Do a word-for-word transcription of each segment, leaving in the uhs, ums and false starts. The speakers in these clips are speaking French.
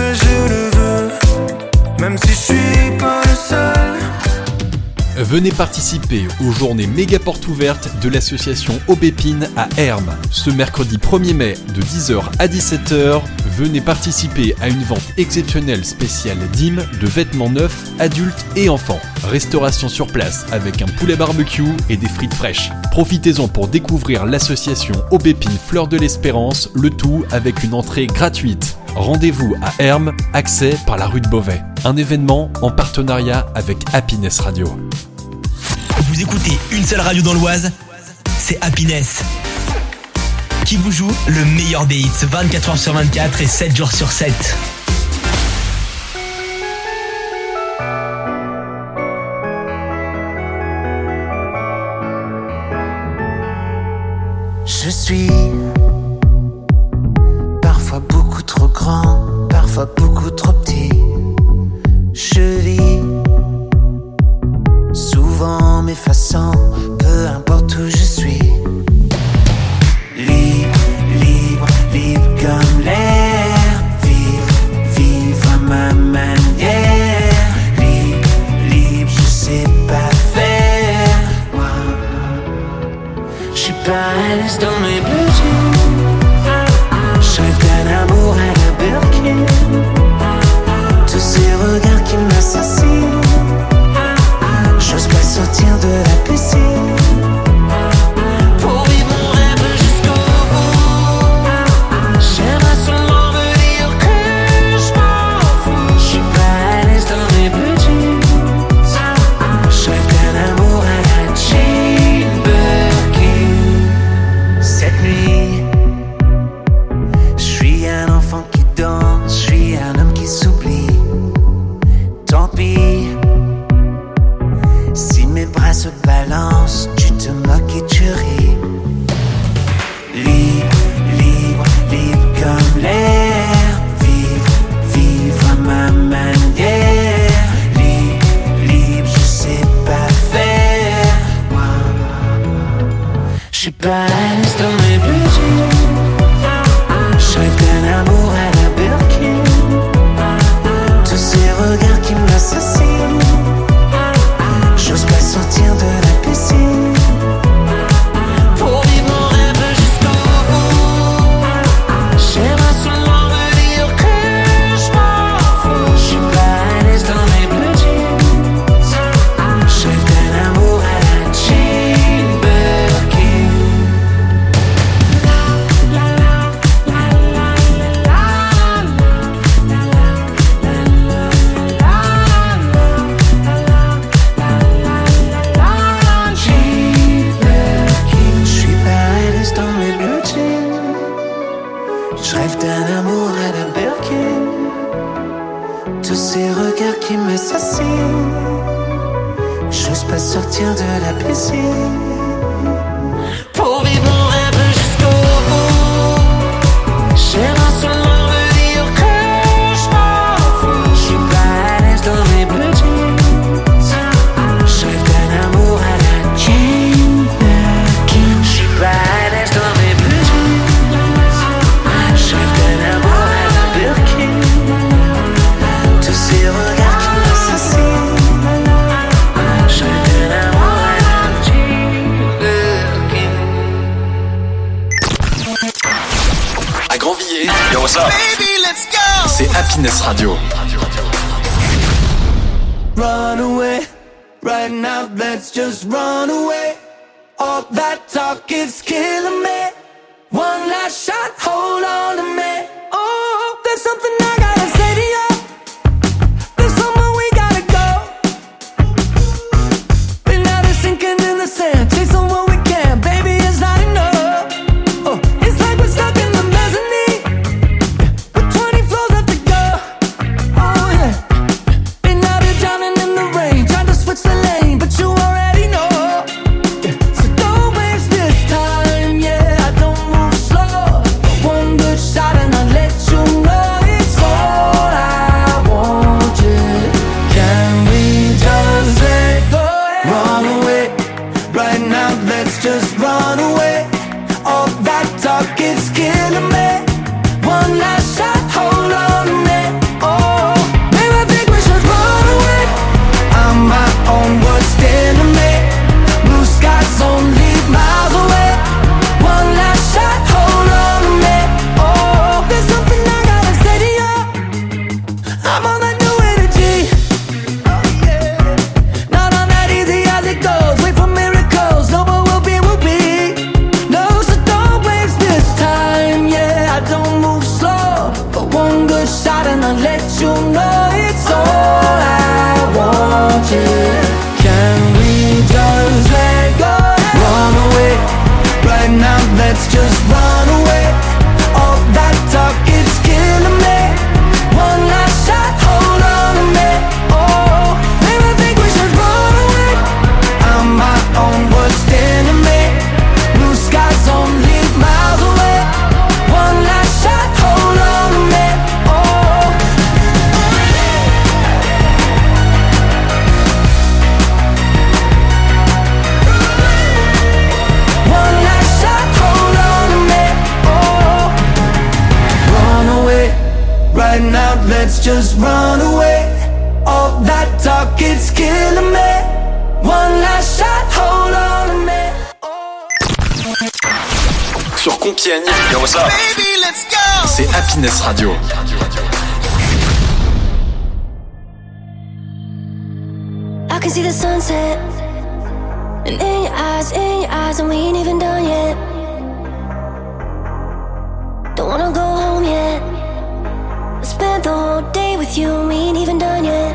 que je le veux, même si je suis pas le seul. Venez participer aux journées méga portes ouvertes de l'association Aubépine à Hermes. Ce mercredi premier mai de dix heures à dix-sept heures, venez participer à une vente exceptionnelle spéciale D I M de vêtements neufs, adultes et enfants. Restauration sur place avec un poulet barbecue et des frites fraîches. Profitez-en pour découvrir l'association Aubépine Fleur de l'Espérance, le tout avec une entrée gratuite. Rendez-vous à Hermes, accès par la rue de Beauvais. Un événement en partenariat avec Happiness Radio. Vous écoutez une seule radio dans l'Oise, c'est Happiness, qui vous joue le meilleur des hits vingt-quatre heures sur vingt-quatre et sept jours sur sept. Je suis parfois beaucoup trop grand, parfois beaucoup trop petit. Je vis souvent m'effaçant, peu importe où je suis. Libre, libre, libre comme l'air. Vivre, vivre à ma manière. Libre, libre, je sais pas faire. Wow. Je suis pas à l'aise dans mes bleus jeans. Je rêve d'un amour à la Birkin. Tous ces regards qui m'assassinent. J'ose pas sortir de la piscine. Pour vivre mon rêve jusqu'au bout. J'aimerais seulement me dire que je m'en fous. Je suis pas à l'aise dans mes bleus jeans. Je rêve d'un amour à la Jane Birkin. Cette nuit, je suis un enfant qui danse. Je suis un homme qui s'oublie. Tant pis si mes bras se balancent, tu te moques et tu ris. Libre, libre, libre comme l'air. Vivre, vivre à ma manière. Libre, libre, je sais pas faire. Wow. Je suis pas à l'aise dans mes bleus jeans. Je rêve d'un amour à la Birkin. Tous ces regards qui m'assassinent. J'ose pas sortir de la piscine. Pour vivre mon rêve jusqu'au bout. J'aimerais seulement me dire que je m'en fous. Je suis pas à l'aise dans mes bleus jeans. Je rêve d'un amour à la Jane Birkin. Je rêve d'un amour à la Birkin. Tous ces regards qui m'assassinent. J'ose pas sortir de la piscine. Pour vivre mon rêve jusqu'au bout. J'aimerais seulement me dire que je m'en fous. Je suis pas à l'aise dans mes bleus jeans. Je rêve d'un amour à la Jane Birkin. Je suis pas à l'aise dans mes bleus jeans. Je rêve d'un amour à la Birkin. Tous ces regards qui m'assassinent. Je rêve d'un amour à la Jane Birkin. À Grandvilliers, yo what's up? Baby, let's go. C'est Happiness Radio. Run away, right now, let's just run away. All that talk is killing me. One last shot, hold on to me. Oh, there's something I gotta say to you. There's somewhere we gotta go. Been out of sinking in the sand, chasing what we can. Baby, it's not enough. Oh, it's like we're stuck in the mezzanine, with twenty floors left to go. Oh yeah. Been out here drowning in the rain, trying to switch the lane, but you already know. Yeah. So don't waste this time, yeah. I don't move slow. One good shot and I last shot and I'll let you know it's all I want, yeah. Can we just let go? Run away, right now let's just run away. All that talk, it's killing me. One last shot, hold on to me. Oh, maybe I think we should run away. I'm my own worst enemy. Blue skies only miles away. One last shot, hold on to me. Oh, one last shot, hold on to me. Oh, run away, right now let's just run away. All that talk, it's killing me. One last shot, hold on to me. Sur Compiègne, yo, what's up? Baby, let's go. C'est Happiness Radio. I can see the sunset, and in your eyes, in your eyes, and we ain't even done yet. Don't wanna go home yet. I spent the whole day with you, and we ain't even done yet.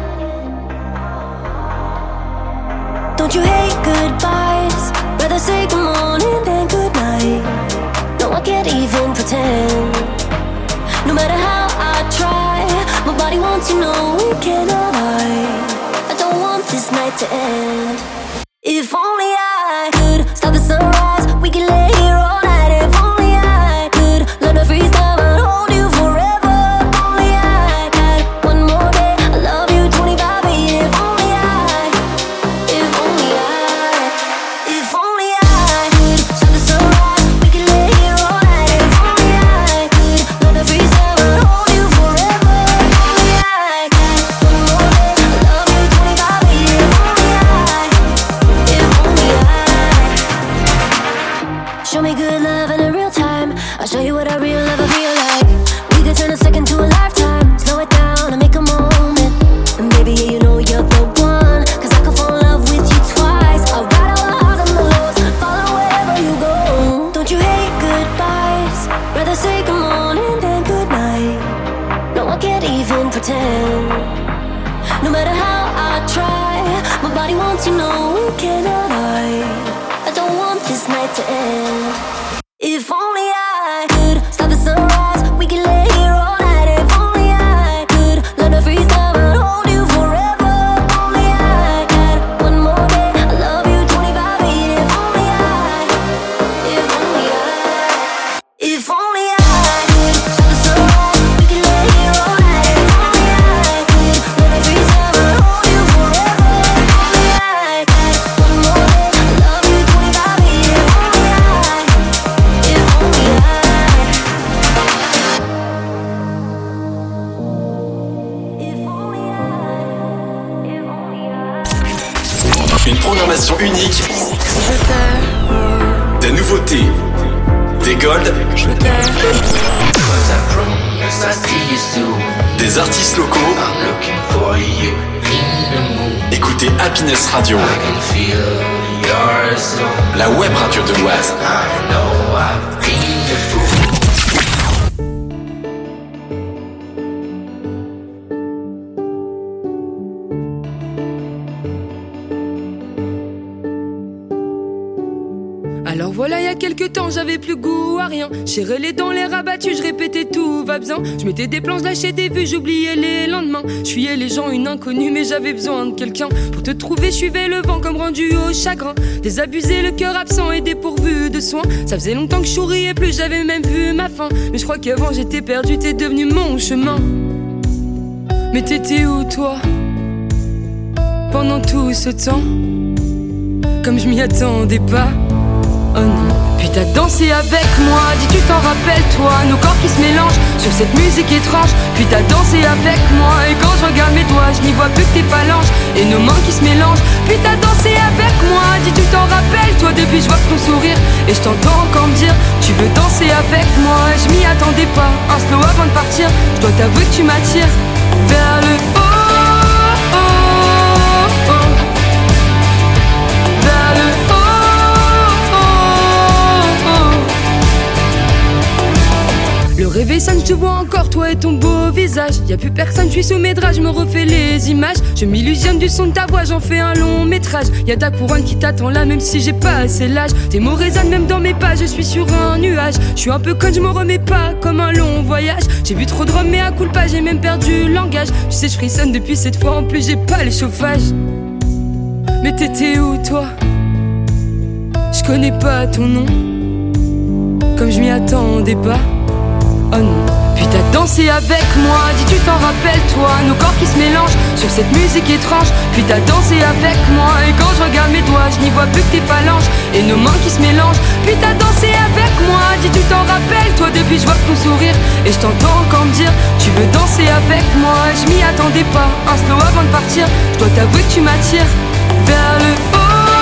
Don't you hate goodbyes? Rather say good morning than good night. No, I can't even pretend. No matter how I try, my body wants to know we cannot hide. I don't want this night to end. If only I could stop the sunrise, we could lay here all night. If only I could learn to freeze time and hold you forever. If only I had one more day, I love you twenty-five years. If only I, if only I, if only I could stop the sunrise, we could lay here all night. If only I could learn to freeze time and hold you forever. If only I had one more day, I love you twenty-five years. If only I, if only I. Show me good love in a real time. I'll show you what a real lover feel like. We could turn a second to a lifetime. Slow it down and make a moment. And baby, yeah, you know you're the one. Cause I could fall in love with you twice. I'll ride all the highs and the lows, follow wherever you go. Don't you hate goodbyes? Rather say good morning than good night. No, I can't even pretend. No matter how I try, my body wants to know we cannot hide. I don't want this night to end. If only I could stop the sunrise, we could lay here all night. If only I could learn to freeze time and hold you forever. If only I had one more day, I love you twenty-five years. If only I, if only I, if only I could stop the sunrise, we could lay here all night. If only I could learn to freeze time and hold you forever. If only I had one more day, I love you twenty-five years. If only I, if only I. Une programmation unique, des nouveautés, des golds, des artistes locaux. Écoutez Happiness Radio, la web radio de l'Oise. Alors voilà, il y a quelques temps, j'avais plus goût à rien. J'ai relé dans les rabattus, je répétais tout va bien. Je mettais des planches, lâchais des vues, j'oubliais les lendemains. Je fuyais les gens, une inconnue, mais j'avais besoin de quelqu'un. Pour te trouver, je suivais le vent comme rendu au chagrin. Désabusé, le cœur absent et dépourvu de soins. Ça faisait longtemps que je souriais plus, j'avais même vu ma fin. Mais je crois qu'avant j'étais perdu, t'es devenu mon chemin. Mais t'étais où toi, pendant tout ce temps? Comme je m'y attendais pas. Oh non. Puis t'as dansé avec moi, dis tu t'en rappelles toi, nos corps qui se mélangent sur cette musique étrange. Puis t'as dansé avec moi, et quand je regarde mes doigts, je n'y vois plus que tes phalanges et nos mains qui se mélangent. Puis t'as dansé avec moi, dis tu t'en rappelles toi, depuis je vois que ton sourire. Et je t'entends encore me dire, tu veux danser avec moi. Je m'y attendais pas, un slow avant de partir. Je dois t'avouer que tu m'attires vers le haut, oh, oh, oh. Vers le haut. Le rêve Veysan, je te vois encore, toi et ton beau visage. Y'a plus personne, je suis sous mes draps, je me refais les images. Je m'illusionne du son de ta voix, j'en fais un long métrage. Y'a ta couronne qui t'attend là, même si j'ai pas assez l'âge. Tes mots résonnent même dans mes pas, je suis sur un nuage. Je suis un peu conne, je me remets pas comme un long voyage. J'ai bu trop de rhum mais à coup de pas, j'ai même perdu le langage. Tu sais, je frissonne depuis cette fois, en plus j'ai pas le chauffage. Mais t'étais où toi? Je connais pas ton nom, comme je m'y attendais pas. Oh non. Puis t'as dansé avec moi, dis tu t'en rappelles toi. Nos corps qui se mélangent sur cette musique étrange. Puis t'as dansé avec moi, et quand je regarde mes doigts, je n'y vois plus que tes phalanges et nos mains qui se mélangent. Puis t'as dansé avec moi, dis tu t'en rappelles toi. Depuis je vois ton sourire et je t'entends encore me dire tu veux danser avec moi. Je m'y attendais pas, un slow avant de partir. Je dois t'avouer que tu m'attires vers le haut.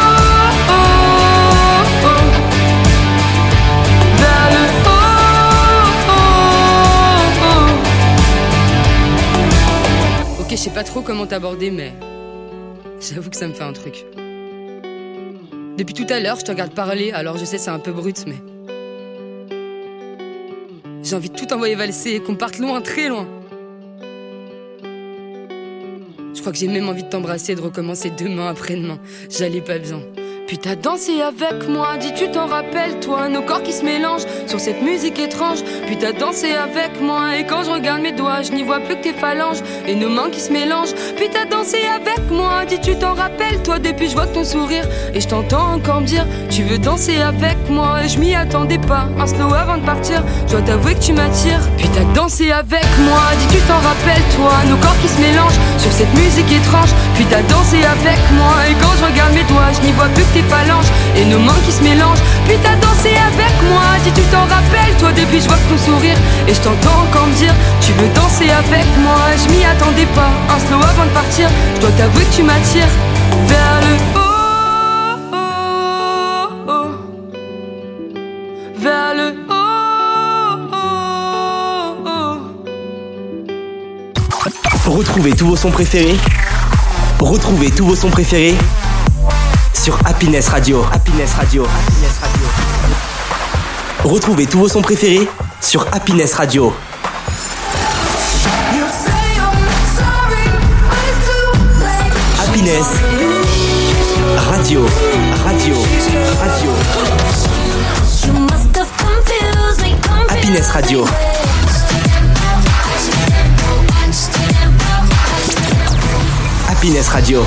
Je sais pas trop comment t'aborder, mais j'avoue que ça me fait un truc. Depuis tout à l'heure, je te regarde parler, alors je sais c'est un peu brut, mais j'ai envie de tout envoyer valser et qu'on parte loin, très loin. Je crois que j'ai même envie de t'embrasser et de recommencer demain après-demain. J'allais pas bien. Puis t'as dansé avec moi, dis tu t'en rappelles toi. Nos corps qui se mélangent sur cette musique étrange. Puis t'as dansé avec moi, et quand je regarde mes doigts, je n'y vois plus que tes phalanges et nos mains qui se mélangent. Puis t'as dansé avec moi, dis tu t'en rappelles toi. Depuis je vois ton sourire et je t'entends encore me dire tu veux danser avec moi. Et je m'y attendais pas, un slow avant de partir. Je dois t'avouer que tu m'attires. Puis t'as dansé avec moi, dis tu t'en rappelles toi. Nos corps qui se mélangent sur cette musique étrange. Puis t'as dansé avec moi, et quand je regarde mes doigts, je n'y vois plus que tes phalanges et nos mains qui se mélangent. Puis t'as dansé avec moi, dis tu t'en rappelles toi. Depuis je vois ton sourire et je t'entends encore me dire tu veux danser avec moi. Je m'y attendais pas, un slow avant de partir. Je dois t'avouer que tu m'attires vers le haut, oh, oh, vers le haut, oh, oh. Retrouvez tous vos sons préférés. Retrouvez tous vos sons préférés sur Happiness Radio. Happiness Radio. Happiness Radio. Retrouvez tous vos sons préférés sur Happiness Radio. Happiness Radio. Radio. Radio. Happiness Radio. Happiness Radio.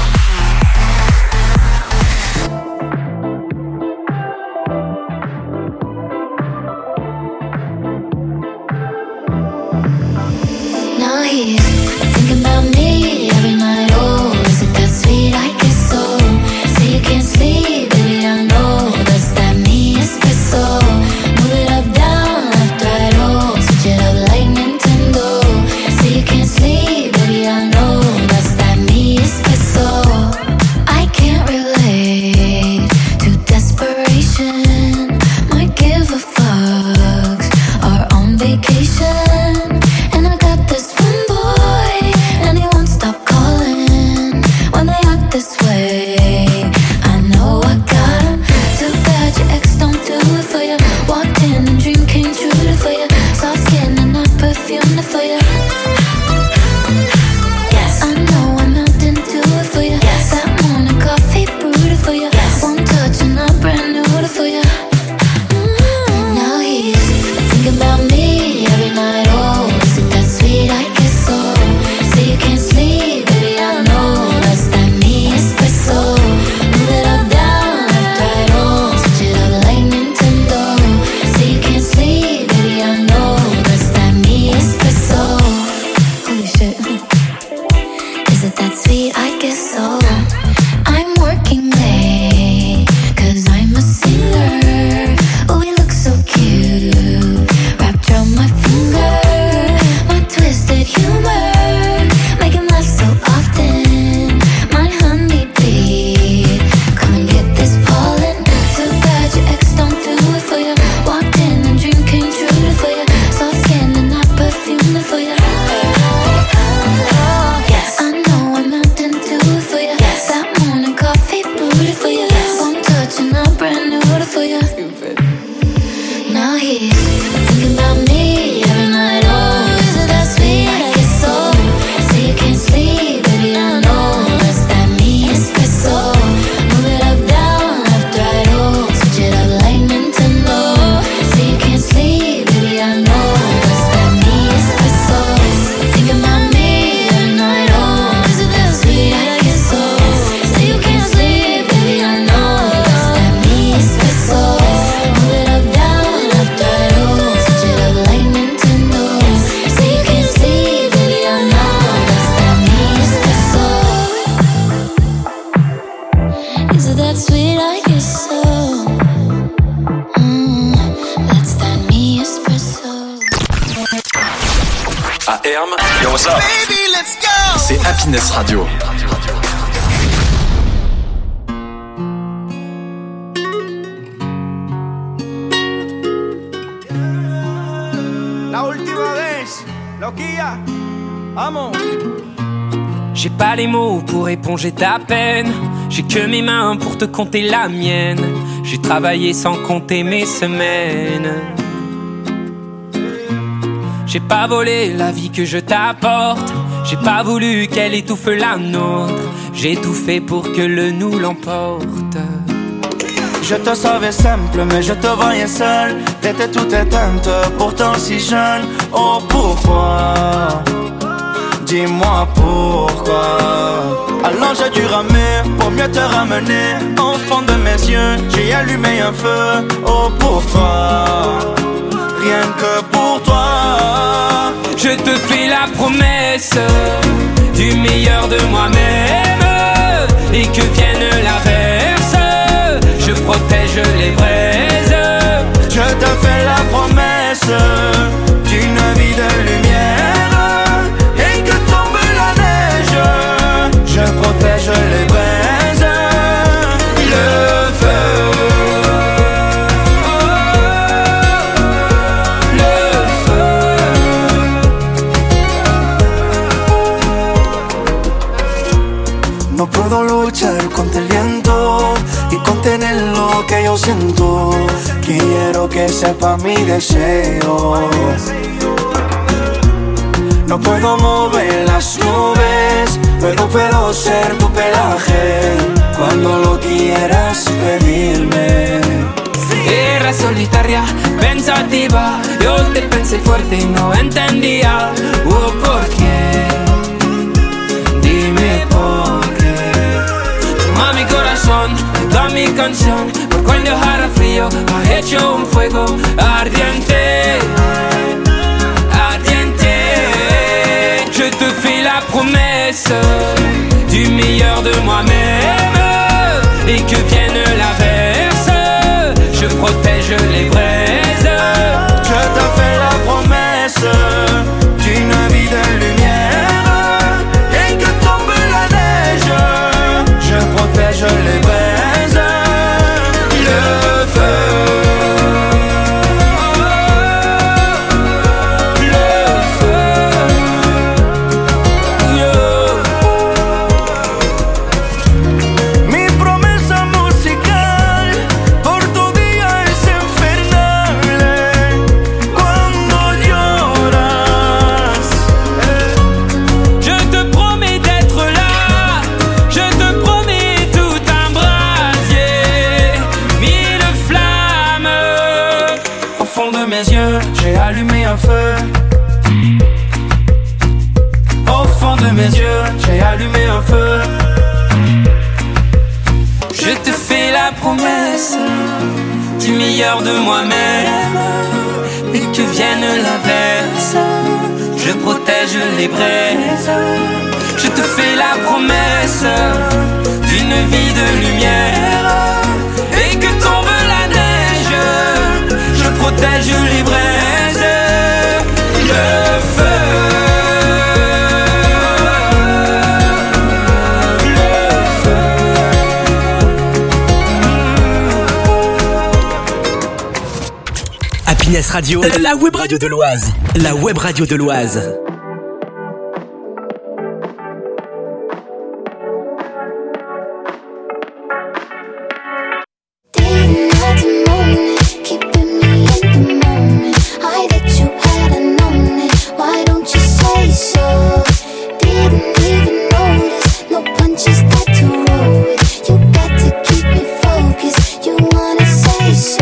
Herm. Yo, what's up? Baby, let's go. C'est Happiness Radio. La última vez, loquilla, vamos. J'ai pas les mots pour éponger ta peine. J'ai que mes mains pour te compter la mienne. J'ai travaillé sans compter mes semaines. J'ai pas volé la vie que je t'apporte. J'ai pas voulu qu'elle étouffe la nôtre. J'ai tout fait pour que le nous l'emporte. Je te savais simple, mais je te voyais seule. T'étais toute éteinte, pourtant si jeune. Oh pourquoi? Dis-moi pourquoi. Alors j'ai dû ramer pour mieux te ramener. Au fond de mes yeux, j'ai allumé un feu. Oh pour toi, rien que pour toi. Je te fais la promesse du meilleur de moi-même. Et que vienne l'averse, je protège les braises. Je te fais la promesse d'une vie de lumière. Et que tombe la neige, je protège les braises. Le feu, le feu. No puedo luchar contra el viento y contener lo que yo siento. Quiero que sepa mi deseo. No puedo mover las nubes, pero puedo ser tu pelaje cuando lo quieras pedirme. Era solitaria, pensativa. Yo te pensé fuerte y no entendía. Oh, ¿por qué? Dime por qué. Toma mi corazón, toda mi canción. Por cuando dejara frío, ha hecho un fuego ardiente. Ardiente. Je te fais la promesse du meilleur de moi-même. Et que vienne l'averse, je protège les braises. Je te fais la promesse d'une vie de lumière. Et que tombe la neige, je protège les braises. Le feu, le feu, yo. Mi promesa musical por tu día es infernal. Cuando lloras, Je te promets d'être là. Je te promets tout un brasier. Mille flammes. au fond de mes yeux, j'ai allumé un feu. Au fond de mes yeux, j'ai allumé un feu. Je te fais la promesse du meilleur de moi-même. Et que vienne l'averse, je protège les braises. Je te fais la promesse d'une vie de lumière. Et que tombe la neige, je protège les braises. Le feu, le feu. Happiness Radio, la web radio de l'Oise. La web radio de l'Oise.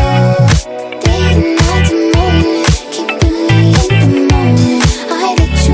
Didn't have to moan it, keeping me in the moment. I let you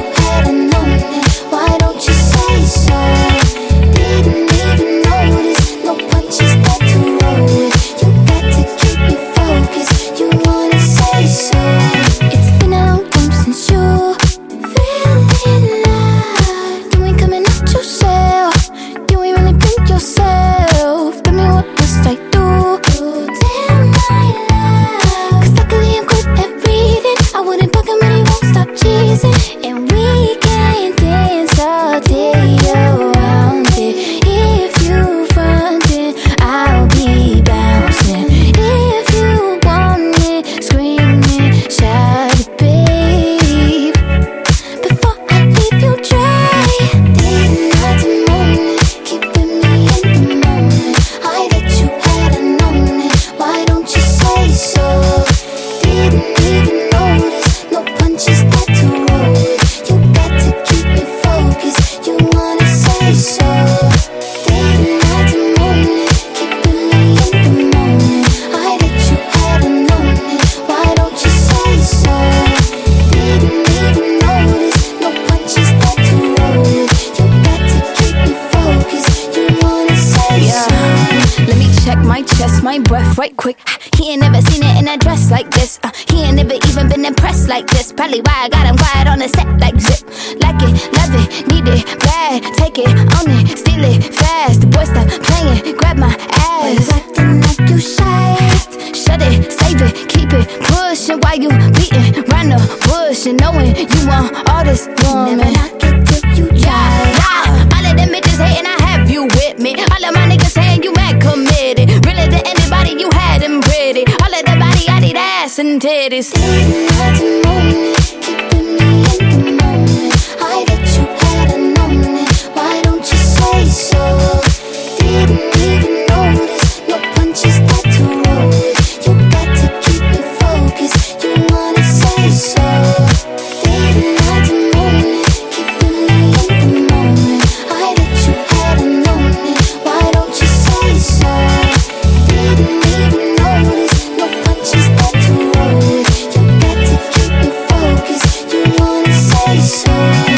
quick. He ain't never seen it in a dress like this. Uh, he ain't never even been impressed like this. Probably why I got him quiet on the set like zip. Like it, love it, need it, bad. Take it, own it, steal it, fast. The boy stop playing, grab my ass. Why you acting like you shy? Shut it, save it, keep it pushing. While you beating round the bush and knowing you want all this woman. Never knock it till you try. Yeah, all of them bitches hating, I have you with me. All of my niggas saying you mad committed. Really to anybody you had them pretty. All of the body, I need ass and titties. Didn't have to moment, keeping me in the moment. I bet you hadn't known it. Why don't you say so? Didn't even notice your punches that to roll with. You got to keep it focused. You wanna say so? Didn't have to moment, keeping me in the moment. I bet you hadn't known it. Why don't you say so? Didn't even notice your punches that to roll with. You got to keep it focused. You wanna say so?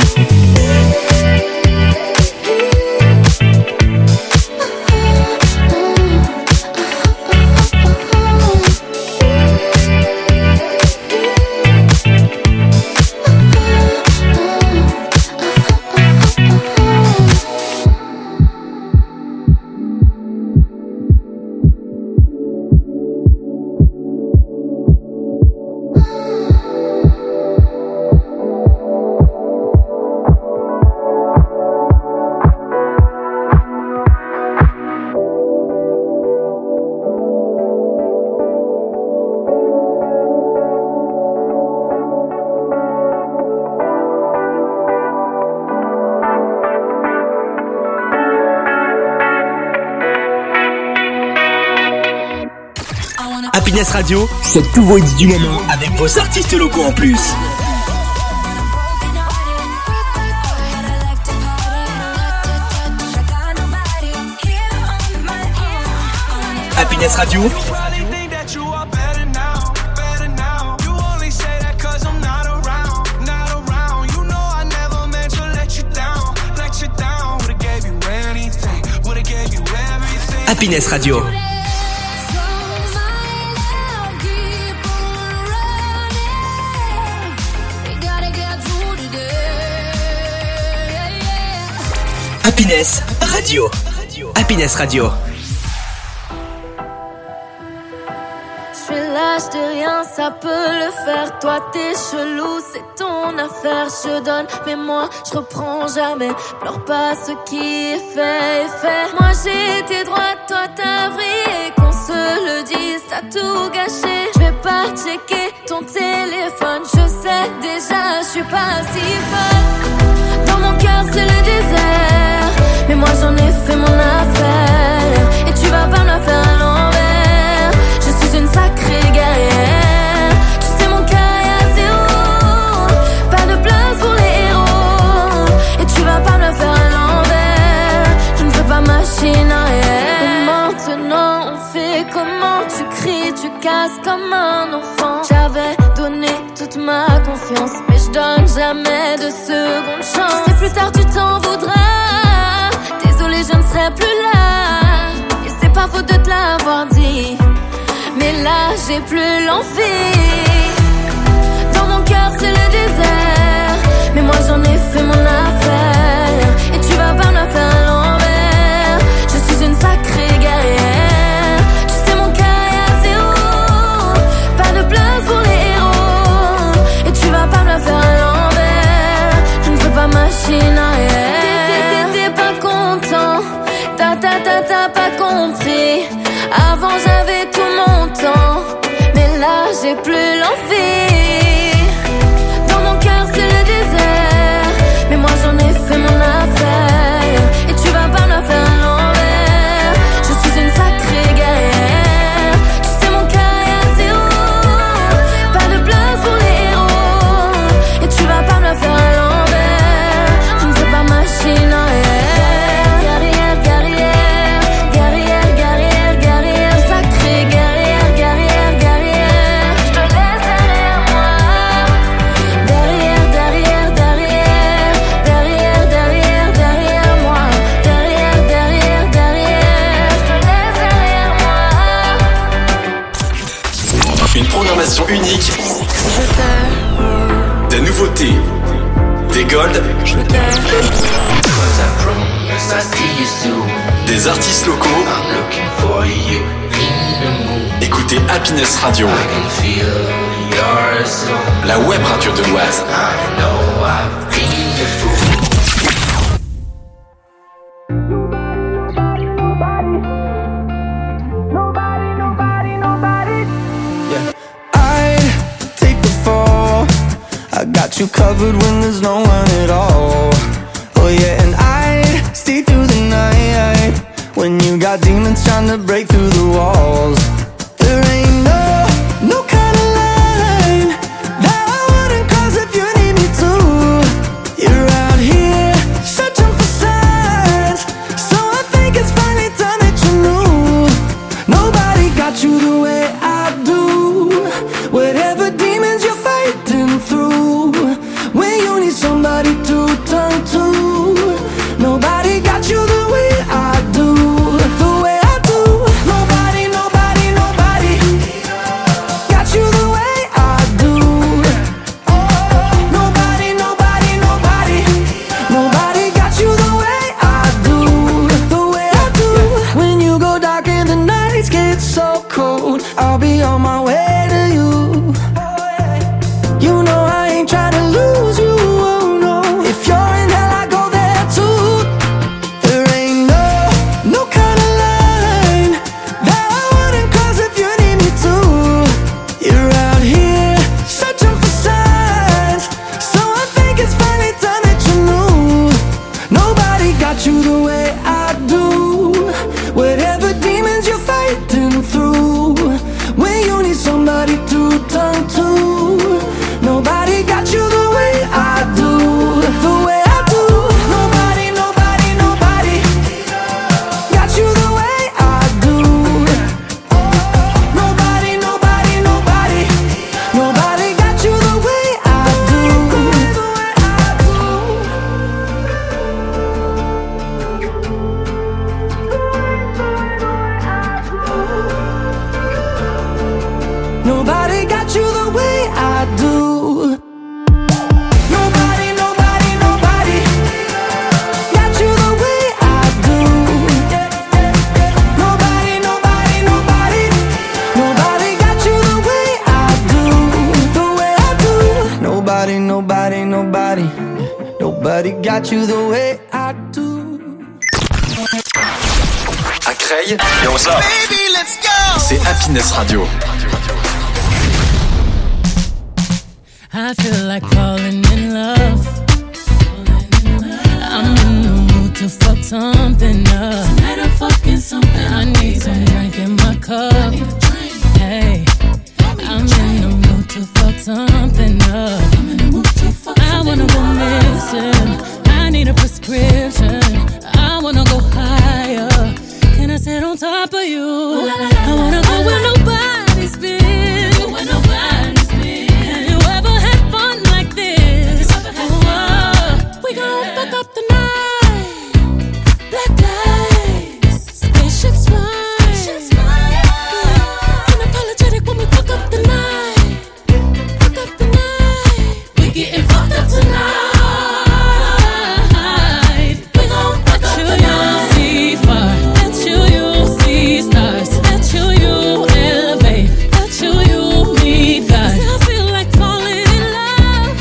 Happiness Radio, c'est tout vos hits du moment avec vos artistes locaux en plus. Happiness Radio. Happiness Radio. Happiness Radio. Happiness Radio. Je suis lâche de rien, ça peut le faire. Toi t'es chelou, c'est ton affaire. Je donne, mais moi je reprends jamais. Pleure pas, ce qui est fait est fait. Moi j'ai été droite, toi t'as vrillé. Qu'on se le dise, t'as tout gâché. Je vais pas checker ton téléphone. Je sais déjà, je suis pas si folle. Dans mon cœur c'est le désert, mais moi j'en ai fait mon affaire. Et tu vas pas me la faire à l'envers. Je suis une sacrée guerrière. Tu sais mon cœur est à zéro. Pas de place pour les héros. Et tu vas pas me la faire à l'envers. Je ne veux pas machine arrière. Et maintenant on fait comment? Tu cries, tu casses comme un enfant. J'avais donné toute ma confiance, mais je donne jamais de seconde chance. Tu sais plus tard tu t'en voudras. Désolée je ne serai plus là. Et c'est pas faute de te l'avoir dit, mais là j'ai plus l'envie. Dans mon cœur c'est le désert, mais moi j'en ai fait mon affaire. Et tu vas pas me la faire à l'envers. Je suis une sacrée guerrière. Tu sais mon cœur est à zéro. Pas de place pour les héros. Et tu vas pas me la faire à l'envers. Je ne veux pas machine arrière. T'es pas content, t'as t'as t'as t'as pas compris. Avant j'avais tout mon temps, mais là j'ai plus l'envie. Dans mon cœur c'est le désert, mais moi j'en ai fait mon affaire. Et tu vas pas me la faire à l'envers. Je suis une sacrée guerrière. Tu sais mon cœur est à zéro. Pas de place pour les héros. Et tu vas pas me la faire à l'envers. Je ne veux pas machine arrière. Guerrière, guerrière, guerrière, sacrée guerrière, guerrière, guerrière. Je te laisse derrière uniques, Je t'aime, des nouveautés, des golds, je t'aime. des artistes locaux. Écoutez Happiness Radio, la web radio de l'Oise. I got you covered when there's no one at all. Oh yeah, and I'd stay through the night when you got demons trying to break through the walls. There ain't no, no kind of line that I wouldn't cross if you need me to. You're out here searching for signs, so I think it's finally time that you knew. Nobody got you the way I do. Whatever demons you're fighting through, when you need somebody to turn to, nobody got you the way I do, the way I do. Nobody, nobody, nobody got you the way I do. Nobody, nobody, nobody, nobody got you the way I do, the way I do. When you go dark and the nights get so cold, I'll be on my way to you. You know I ain't trying to lose you, oh no. If you're in hell, I go there too. There ain't no, no kind of line that I wouldn't cross if you need me to. You're out here searching for signs, so I think it's finally time that you knew. Nobody got you the way I do. Whatever demons you're fighting through, when you need somebody to turn to, nobody got you the way I do, the way I do. Nobody, nobody, nobody got you the way I do. Nobody, nobody, nobody, nobody got you the way I do, the way I do. Nobody got you the way I do. Nobody, nobody, nobody got you the way I do. Nobody, nobody, nobody, nobody got you the way I do, the way I do. Nobody, nobody, nobody, nobody got you the way I do. À Creil, et on sort. C'est Happiness Radio. I feel like falling in love. I'm in the mood to fuck something up. Tonight I'm fucking something. I need some drink in my cup. Hey, I'm in the mood to fuck something up. I'm in the mood to fuck something up. I wanna go missing. I need a prescription. I wanna go higher. Can I sit on top of you? I wanna go where nobody's been. Go where nobody's been. Have you ever had fun like this? Oh, we gon' fuck up the night. Black lights, spaceships fly. Yeah. Unapologetic when we fuck up the night. Fuck up the night. We getting fucked up tonight. We gon' fuck up the night. See far, let you, you see stars. Let you, you elevate. Let you, you meet God. 'Cause I feel like falling in love.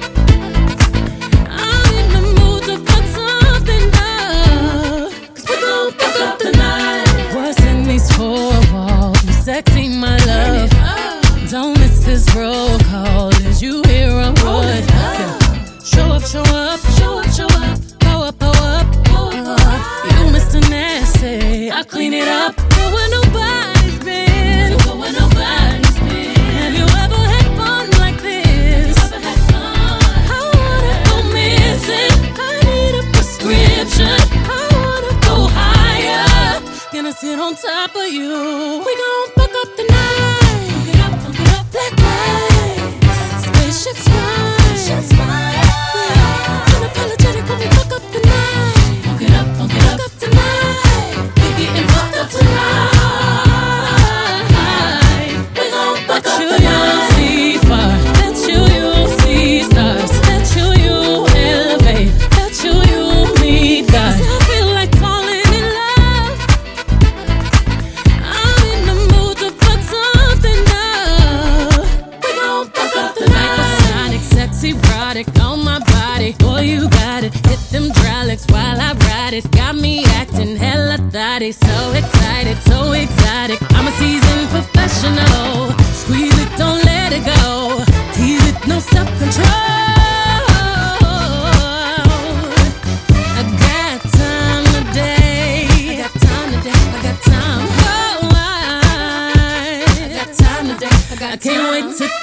I'm in the mood to fuck something up. 'Cause we gon' fuck up the night. What's in these four walls? You sexy, my love. Don't miss this roll call. Is you here on wood? Show up, show up, show up, show up. Go up, go up, go up. You Mister Nasty, I clean it up. Go where nobody's been. Go where nobody's been. Have you ever had fun like this? Ever had fun? I wanna go missing. I need a prescription. I wanna go higher. Gonna sit on top of you. We gon' fuck up the night. Fuck it up, fuck it up. Black lights, spaceships fly. Spaceships fly. Yeah. Unapologetic when we fuck up the night. Fuck it up, fuck it up. Fuck up the night. We getting fucked up tonight. We gon' fuck up the night.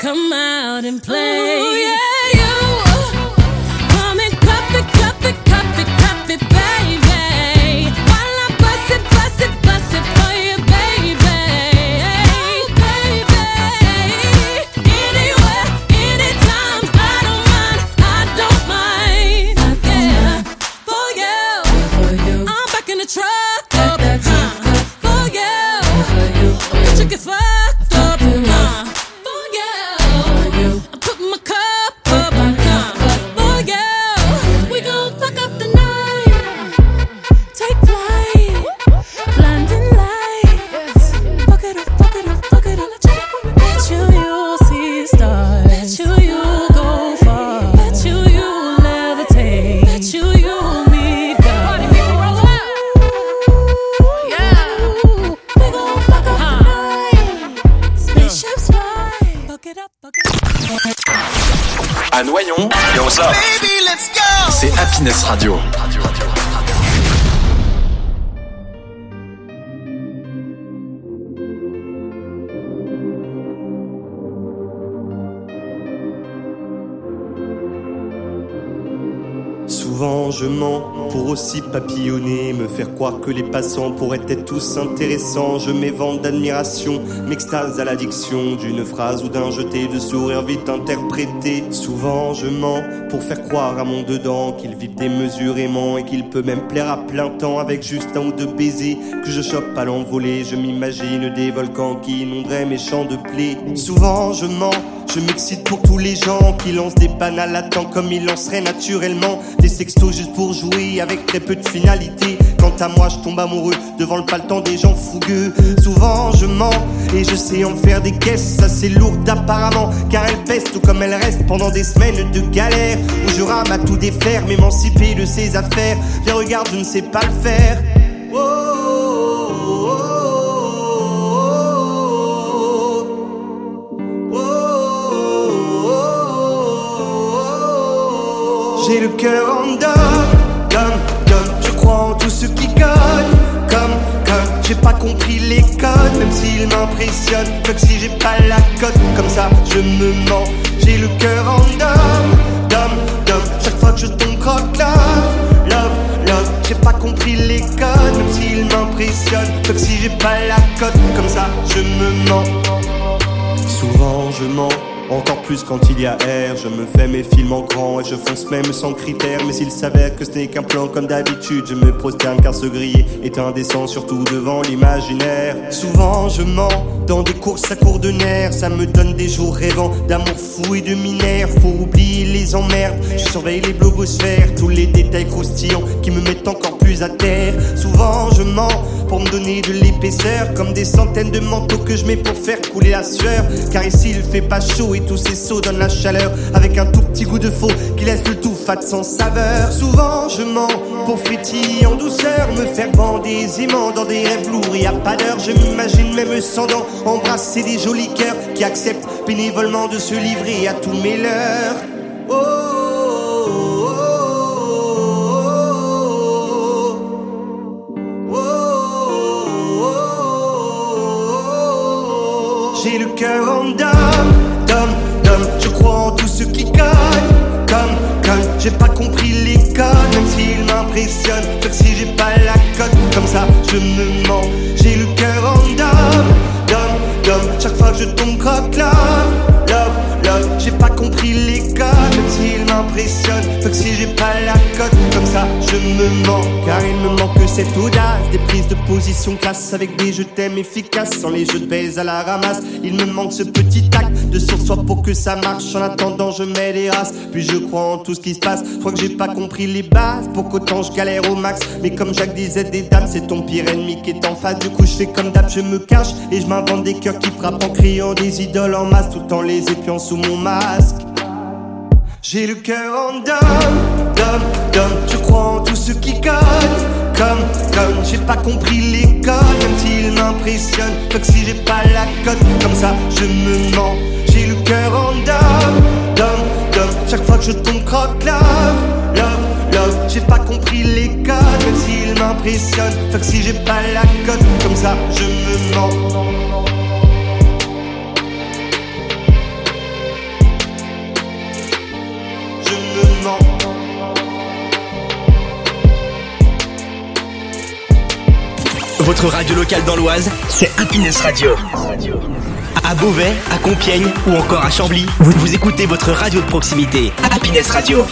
come out and play. Ooh, yeah, you come and cup it, cup it, cup it, cup it, baby. While I bust it, bust it, bust it for you, baby. Oh, baby. Anywhere, anytime, I don't mind, I don't mind. Yeah, for you, I'm back in the truck. Up, uh, for you, but you get fucked up. Uh, for you, I put my cup up. Uh, for you, we gon' fuck up the night. Take flight, blinding lights. Fuck it up, fuck it up, fuck it up. Bet you you'll see stars. Bet you you'll go far. Bet you you'll levitate. Bet you you'll meet God. Party people roll out. Yeah. We gon' fuck up the night. Spaceships fly. Fuck it up, fuck it up. À Noyon, yo, what's up? Baby, let's go! C'est Happiness Radio. Souvent je mens pour aussi papillonner, me faire croire que les passants pourraient être tous intéressants. Je m'évente d'admiration, m'extase à l'addiction d'une phrase ou d'un jeté de sourire vite interprété. Souvent je mens pour faire croire à mon dedans qu'il vit démesurément et qu'il peut même plaire à plein temps avec juste un ou deux baisers que je chope à l'envolée. Je m'imagine des volcans qui inonderaient mes champs de blé. Souvent je mens, je m'excite pour tous les gens qui lancent des banales à temps comme ils lanceraient naturellement des sextos juste pour jouer avec très peu de finalité. Quant à moi je tombe amoureux devant le paletant des gens fougueux. Souvent je mens et je sais en faire des caisses assez lourdes apparemment, car elles pèsent tout comme elles restent pendant des semaines de galère où je rame à tout défaire, m'émanciper de ses affaires. Viens regarde, je ne sais pas le faire. Oh, oh, oh, oh, oh. J'ai le cœur en dame, dame, dame. Je crois en tout ce qui cogne, comme, comme. J'ai pas compris les codes, même s'ils m'impressionnent. Comme si j'ai pas la cote, comme ça je me mens. J'ai le cœur en dame, dame, dame. Chaque fois que je tombe croque love, love, love. J'ai pas compris les codes, même s'ils m'impressionnent. Comme si j'ai pas la cote, comme ça je me mens. Souvent je mens, encore plus quand il y a air. Je me fais mes films en grand et je fonce même sans critères. Mais s'il s'avère que ce n'est qu'un plan comme d'habitude, je me prosterne car se griller est indécent, surtout devant l'imaginaire. Souvent je mens dans des courses à court de nerfs. Ça me donne des jours rêvant d'amour fou et de minères. Faut oublier les emmerdes, je surveille les blogosphères, tous les détails croustillants qui me mettent encore plus à terre. Souvent je mens pour me donner de l'épaisseur, comme des centaines de manteaux que je mets pour faire couler la sueur. Car ici il fait pas chaud et tous ces seaux donnent la chaleur, avec un tout petit goût de faux qui laisse le tout fade sans saveur. Souvent je mens pour frétiller en douceur, me faire bander aisément dans des rêves lourds et à pas d'heure. Je m'imagine même sans dents embrasser des jolis cœurs qui acceptent bénévolement de se livrer à tous mes leurs. Oh, oh, oh, oh, oh. J'ai le cœur en dame, dame, dame. Je crois en tout ce qui cogne, comme, comme. J'ai pas compris les codes, même s'ils m'impressionnent. Faire si j'ai pas la cote, comme ça je me mens. J'ai le cœur en dame, dame, dame. Chaque fois que je tombe croque love, love, love. J'ai pas compris les codes, même s'ils m'impressionnent. Fait que si j'ai pas la cote, comme ça je me mens. Car il me manque cette audace, des prises de position classe avec des je t'aime efficaces, sans les jeux de baise à la ramasse. Il me manque ce petit tact de sur-soi pour que ça marche. En attendant je mets des races, puis je crois en tout ce qui se passe. Je crois que j'ai pas compris les bases, pour qu'autant je galère au max. Mais comme Jacques disait des dames, c'est ton pire ennemi qui est en face. Du coup je fais comme d'hab, je me cache et je m'invente des cœurs qui frappent en criant des idoles en masse, tout en les épiant sous mon masque. J'ai le cœur en dame, dame, dame. Je crois en tout ce qui cogne, comme, comme. J'ai pas compris les codes, même s'ils m'impressionnent. Fait que si j'ai pas la cote, comme ça je me mens. J'ai le cœur en dame, dame, dame. Chaque fois que je tombe croque love, love, love. J'ai pas compris les codes, même s'ils m'impressionnent. Fait que si j'ai pas la cote, comme ça je me mens. votre radio locale dans l'Oise, c'est Happiness Radio. À Beauvais, à Compiègne ou encore à Chambly, vous, vous écoutez votre radio de proximité, Happiness Radio.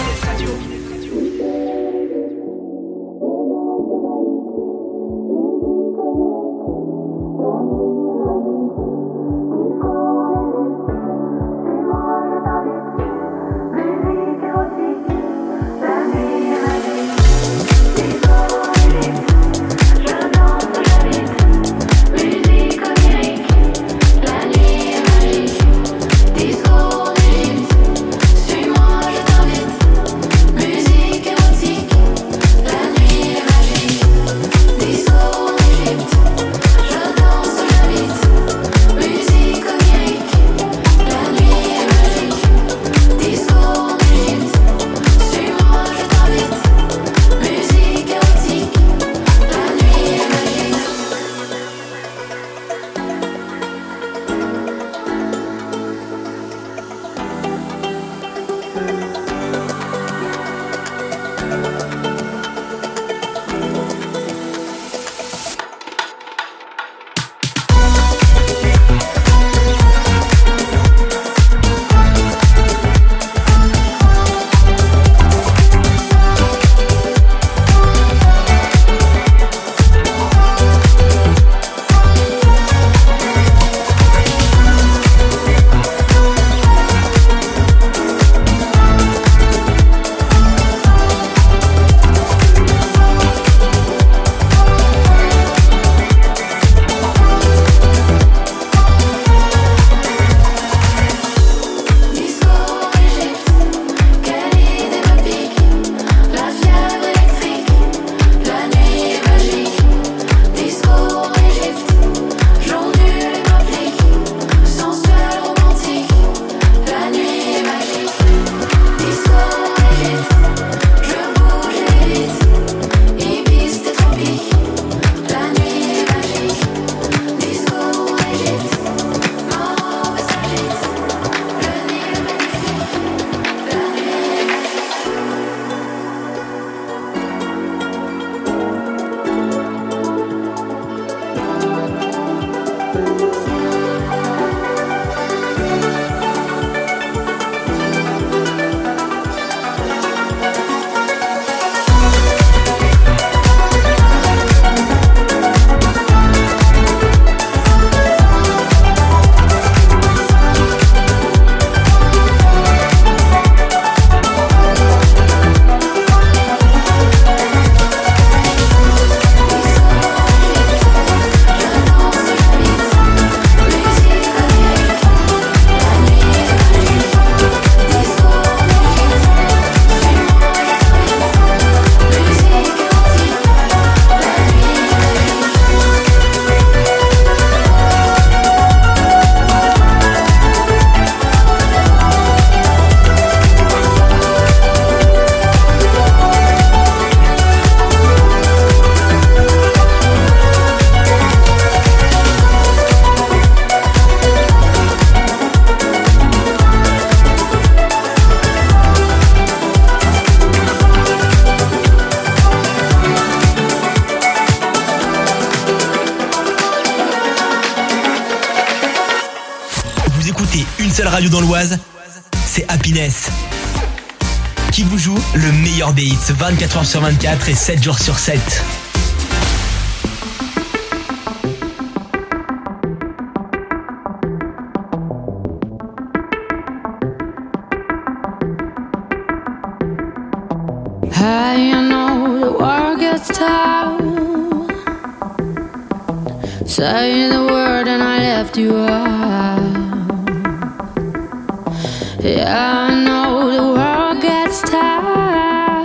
Radio dans l'Oise, c'est Happiness qui vous joue le meilleur des hits vingt-quatre heures sur vingt-quatre et sept jours sur sept. Hey, you know the war gets tough. Say the word and I left you out. Yeah, I know the world gets tired.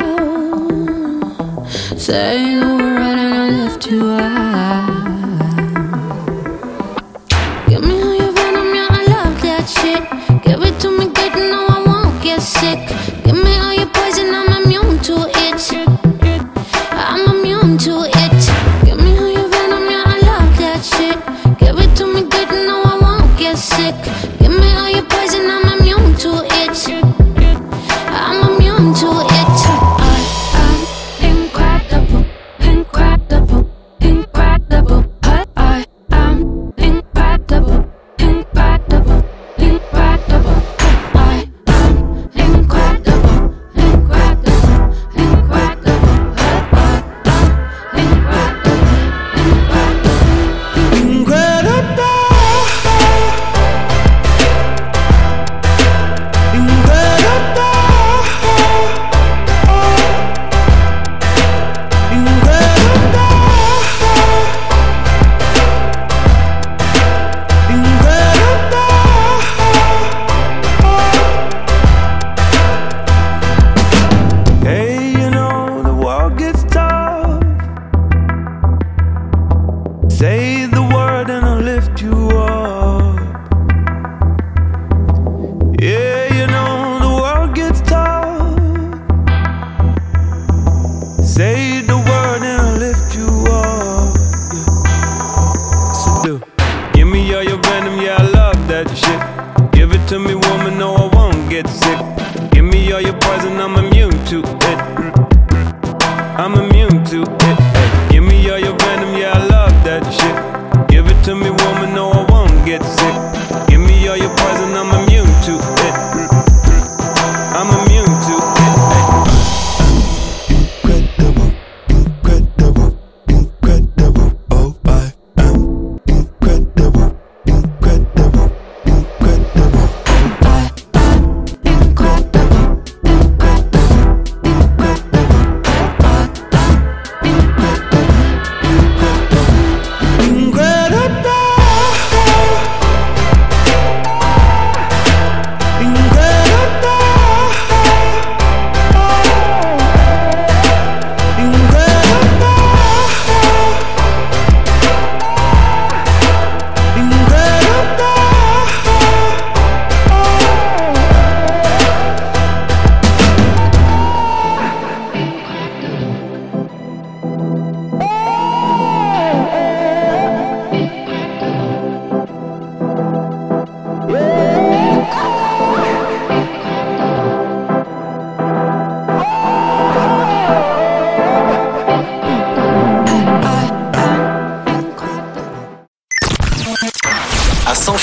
Say the word and I left you out. Give me all your venom, yeah, I love that shit. Give it to me good, no, I won't get sick. Give me all your poison, I'm immune to it. I'm immune to it. Give me all your venom, yeah, I love that shit. Give it to me good, no, I won't get sick. Give me all your poison, I'm immune to it. I'm immune to it. I am incredible, incredible, incredible.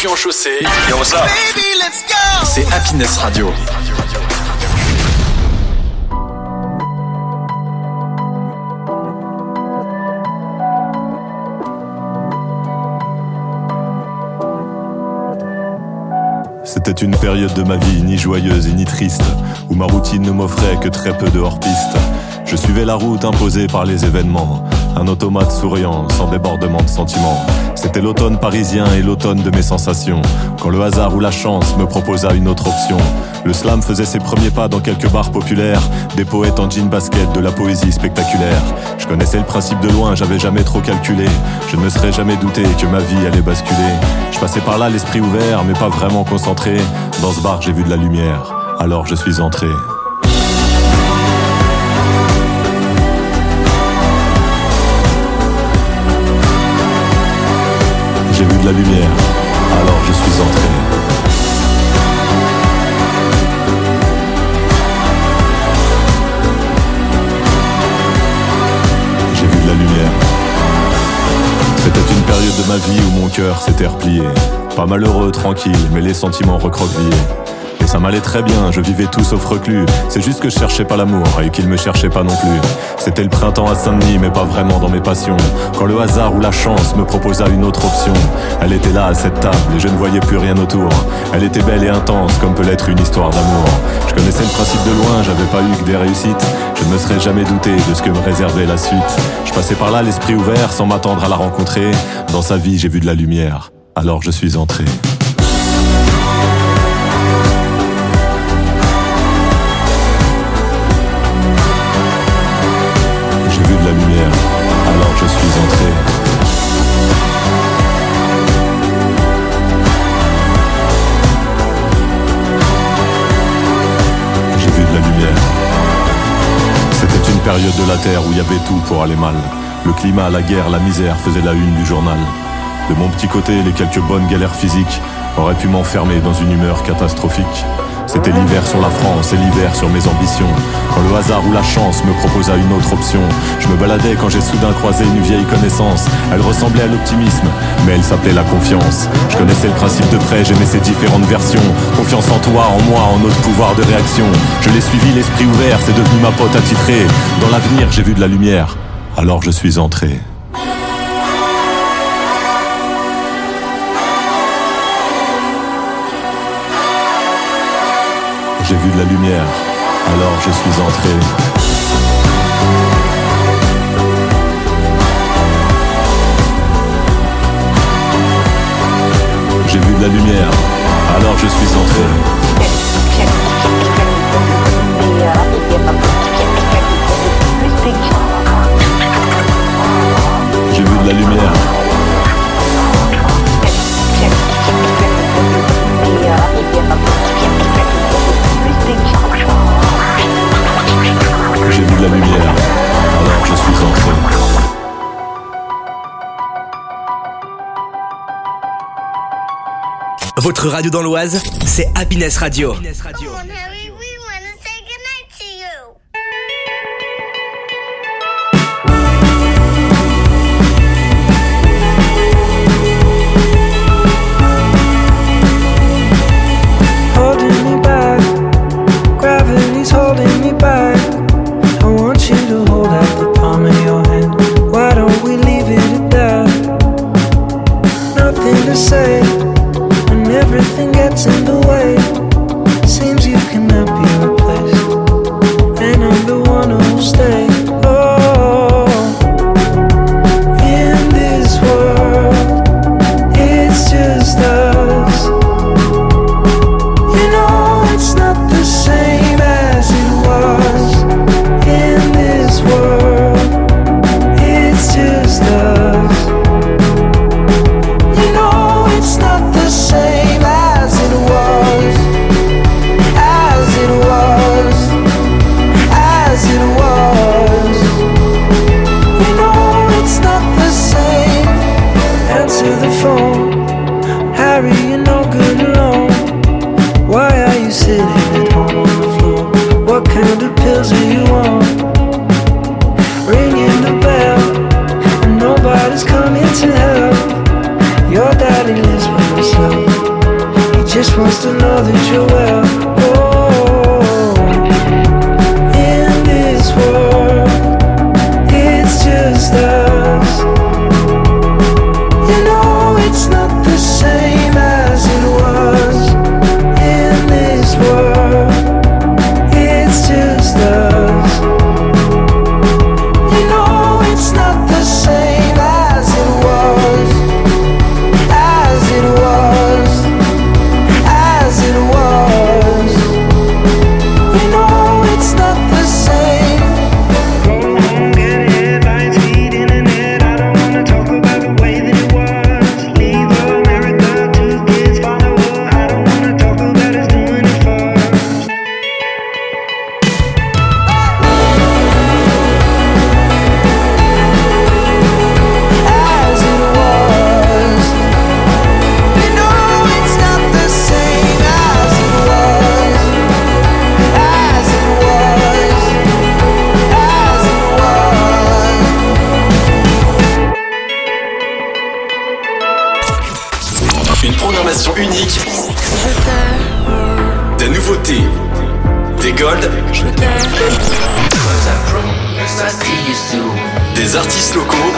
Bienvenue en chaussée. Yo, what's up? Baby, let's go. C'est Happiness Radio. C'était une période de ma vie ni joyeuse et ni triste, où ma routine ne m'offrait que très peu de hors-piste. Je suivais la route imposée par les événements, un automate souriant, sans débordement de sentiments. C'était l'automne parisien et l'automne de mes sensations, quand le hasard ou la chance me proposa une autre option. Le slam faisait ses premiers pas dans quelques bars populaires, des poètes en jean basket, de la poésie spectaculaire. Je connaissais le principe de loin, j'avais jamais trop calculé. Je ne me serais jamais douté que ma vie allait basculer. Je passais par là l'esprit ouvert, mais pas vraiment concentré. Dans ce bar j'ai vu de la lumière, alors je suis entré. J'ai vu de la lumière, alors je suis entré. J'ai vu de la lumière. C'était une période de ma vie où mon cœur s'était replié. Pas malheureux, tranquille, mais les sentiments recroquevillés. Et ça m'allait très bien, je vivais tout sauf reclus. C'est juste que je cherchais pas l'amour et qu'il me cherchait pas non plus. C'était le printemps à Saint-Denis, mais pas vraiment dans mes passions. Quand le hasard ou la chance me proposa une autre option. Elle était là à cette table et je ne voyais plus rien autour. Elle était belle et intense comme peut l'être une histoire d'amour. Je connaissais le principe de loin, j'avais pas eu que des réussites. Je ne me serais jamais douté de ce que me réservait la suite. Je passais par là l'esprit ouvert sans m'attendre à la rencontrer. Dans sa vie j'ai vu de la lumière, alors je suis entré. J'ai vu de la lumière, alors je suis entré. J'ai vu de la lumière. C'était une période de la Terre où il y avait tout pour aller mal. Le climat, la guerre, la misère faisaient la une du journal. De mon petit côté, les quelques bonnes galères physiques auraient pu m'enfermer dans une humeur catastrophique. C'était l'hiver sur la France et l'hiver sur mes ambitions. Quand le hasard ou la chance me proposa une autre option. Je me baladais quand j'ai soudain croisé une vieille connaissance. Elle ressemblait à l'optimisme, mais elle s'appelait la confiance. Je connaissais le principe de près, j'aimais ses différentes versions. Confiance en toi, en moi, en notre pouvoir de réaction. Je l'ai suivi, l'esprit ouvert, c'est devenu ma pote attitrée. Dans l'avenir, j'ai vu de la lumière, alors je suis entré. J'ai vu de la lumière, alors je suis entré. J'ai vu de la lumière, alors je suis entré. J'ai vu de la lumière. J'ai vu de la lumière, alors je suis entré. Votre radio dans l'Oise, c'est Happiness Radio. Holding me back, I want you to hold out the palm of your hand. Why don't we leave it at that? Nothing to say, when everything gets in the way. Seems you cannot be replaced, and I'm the one who'll stay. Oh, in this world, it's just us. You know it's not the same as it was. In this world, it's just us. You know it's not the same as it was. just wants to know that you're well. Oh, in this world, it's just us. You know it's not the same as it was. In this world, it's just us. You know it's not the same as it was. As it was. As it was. You know it's not the same. Go home, get headlines, feed internet. I don't wanna talk about the way that it was. Leave America, two kids follow her. I don't wanna talk about us doing it first. As it was. You know it's not the same as it was. As it was. As it was. Une programmation unique, des nouveautés, des golds, des artistes locaux.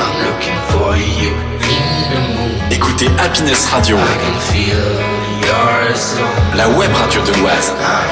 Écoutez Happiness Radio, la web radio de l'Oise.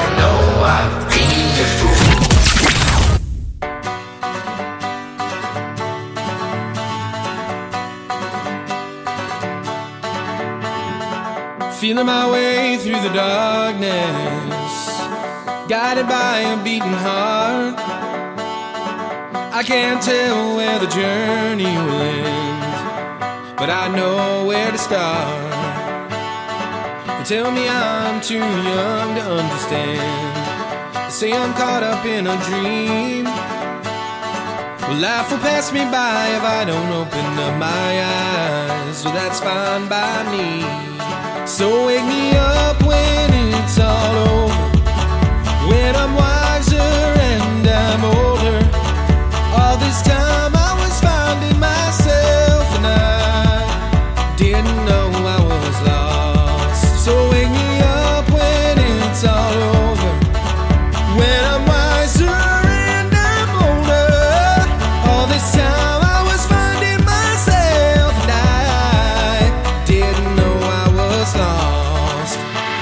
Feeling my way through the darkness, guided by a beating heart. I can't tell where the journey will end, but I know where to start. They tell me I'm too young to understand. They say I'm caught up in a dream. Well, life will pass me by if I don't open up my eyes. So that's fine by me. So wake me up when it's all over, when I'm wiser and I'm older. All this time I was finding myself and I didn't know I was lost. So wake me up when it's all over, when I'm wiser and I'm older. All this time I was finding myself and I didn't know I was lost.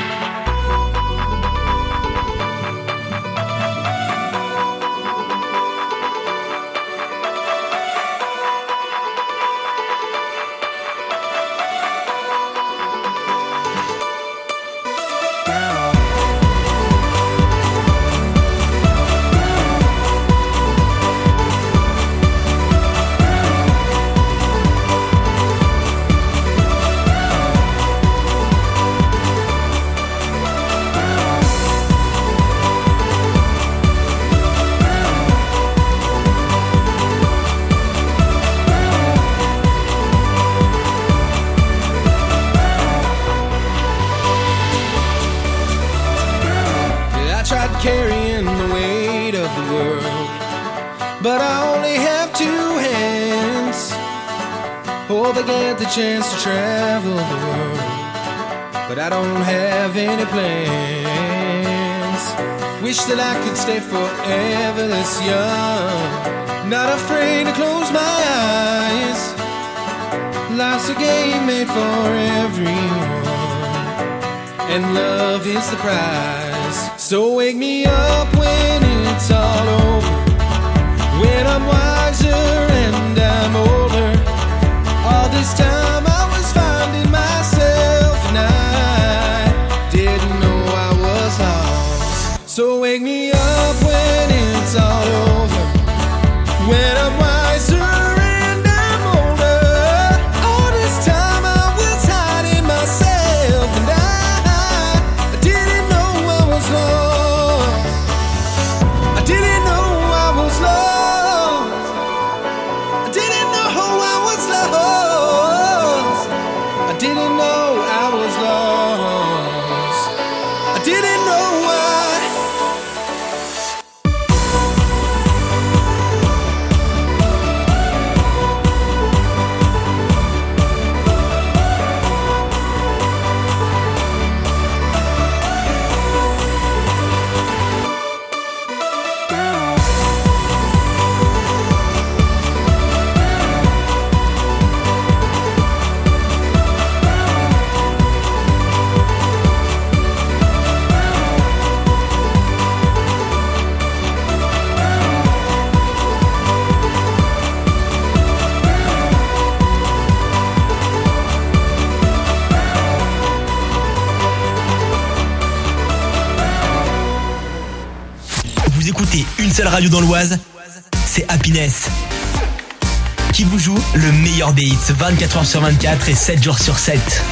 Carrying the weight of the world, but I only have two hands. Hope I get the chance to travel the world, but I don't have any plans. Wish that I could stay forever this young, not afraid to close my eyes. Life's a game made for everyone, and love is the prize. So wake me up when it's all over, when I'm wiser and I'm older. All this time I was finding myself and I didn't know I was lost. So wake me up when it's all over, when I'm wiser and I'm older. All this time I was hiding myself and I, I didn't know I was lost. I didn't know I was lost. seule radio dans l'Oise, c'est Happiness, qui vous joue le meilleur des hits vingt-quatre heures sur vingt-quatre et sept jours sur sept.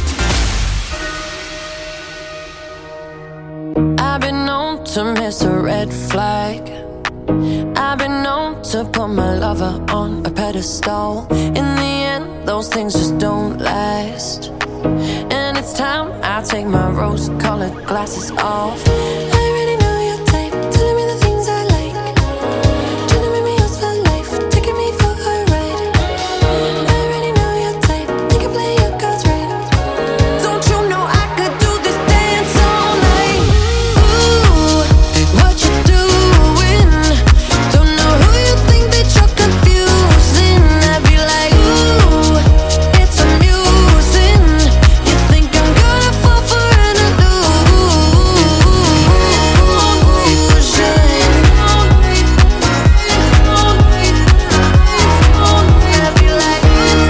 I've been known to miss a red flag. I've been known to put my lover on a pedestal. In the end, those things just don't last. And it's time I take my rose-colored glasses off. I already know your type, telling me the things I like, trying to make me yours for life, taking me for a ride. I already know your type, you can play your cards right. Don't you know I could do this dance all night? Ooh, what you doing? Don't know who you think that you're confusing. I'd be like, ooh, it's amusing. You think I'm gonna fall for an illusion? I'd be like,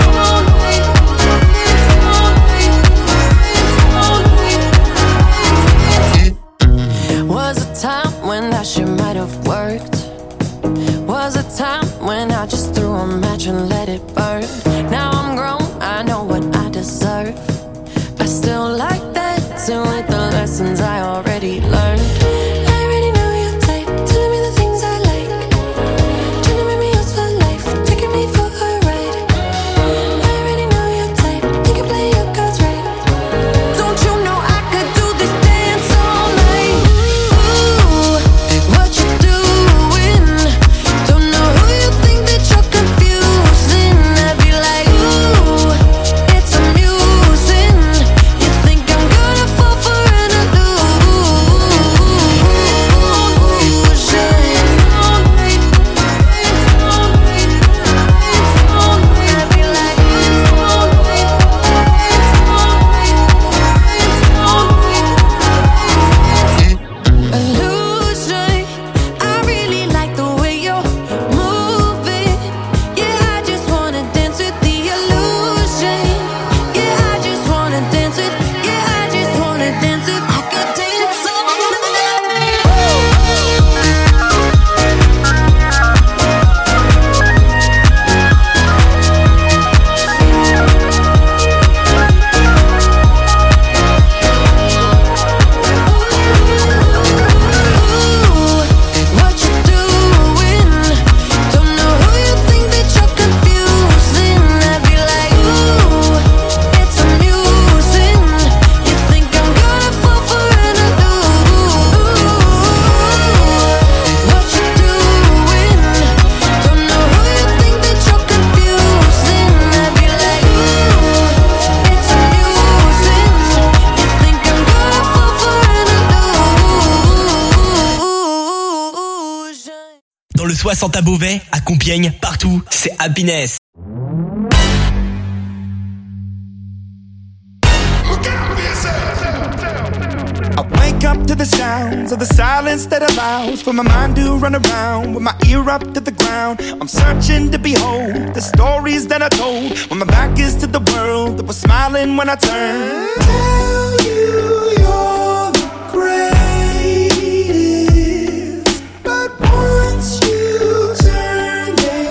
was a time when that shit might have worked. Was a time when I just threw a match and let it burn. Now I'm grown, I know what I deserve. I still like that too, with the lessons I already learned. I already know your type, telling me the things I like, trying to make me yours for life, taking me for a ride. I already know your type, you can play your cards right. Don't you know I could do this dance all night? Ooh, what you doing? Don't know who you think that you're confusing. I'd be like, ooh, it's amusing. You think I'm gonna fall for an illusion. I really like the way you're moving. Yeah, I just wanna dance with the illusion. Yeah, I just wanna dance with. Yeah, I just wanna dance with. I could dance all what you doing? Don't know who you think that you're confusing. I'd be like, ooh, it's amusing. You think I'm gonna fall for an illusion? What you doing? Don't know who you think that you're confusing. I'd be like, ooh, it's amusing. You think I'm gonna fall for an illusion? Dans le soixante à Beauvais, à Compiègne, partout, c'est Happiness. I wake up to the sounds of the silence that allows for my mind to run around with my ear up to the ground. I'm searching to behold the stories that I told when my back is to the world that was smiling when I turned.